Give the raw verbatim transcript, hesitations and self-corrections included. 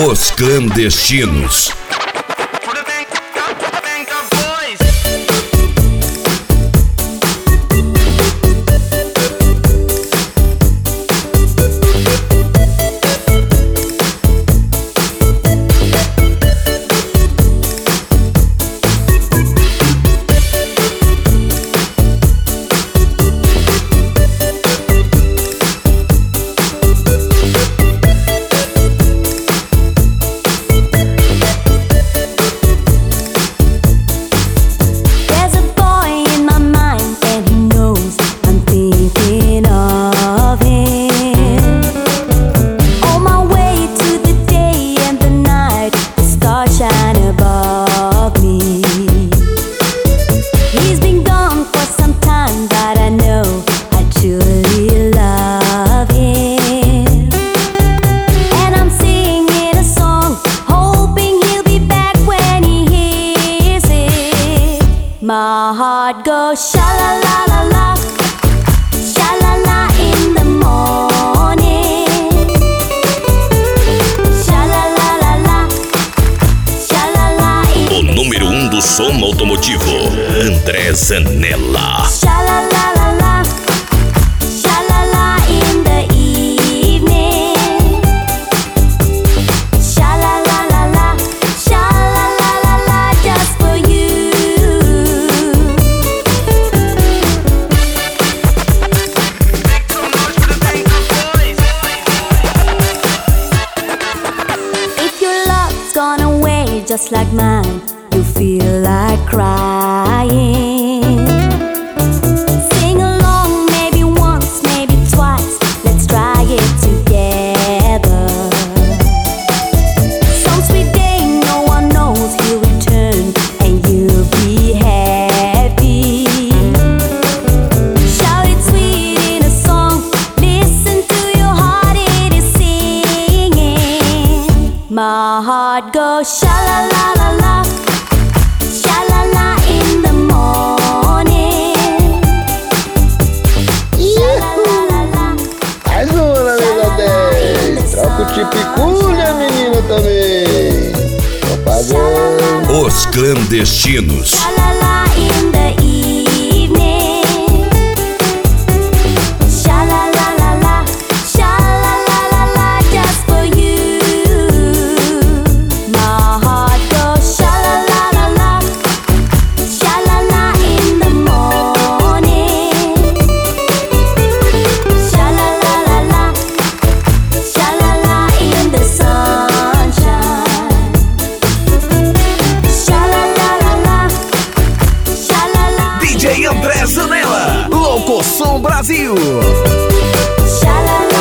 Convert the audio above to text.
Os Clandestinos. My heart goes sha-la-la-la-la, sha-la-la in the morning, sha-la-la-la-la, sha-la-la in the O número um do som automotivo, André Zanella. Sha-la-la-la-la, sha-la-la in the evening, sha-la-la-la-la, sha-la-la-la-la just for you. Gone away just like mine, you feel like crying. Sing along, maybe once, maybe twice, let's try it together. Some sweet day, no one knows he'll return and you'll be happy. Shout it sweet in a song, listen to your heart, it is singing. My heart goes sha-la-la-la-la, sha-la-la in the morning, sha-la-la-la-la. Mais uma, amiga dez. Troca o tipicunha, menina, também. Tô pagando. Os Clandestinos. Sha-la-la in the evening, sha-la-la-la-la, sha-la-la-la-la just for you. My heart goes sha-la-la-la-la, sha-la-la in the morning, sha-la-la-la-la, sha-la-la in the sunshine, sha-la-la-la-la, sha-la-la D J André Zanella, Louco Som Brasil. sha-la-la.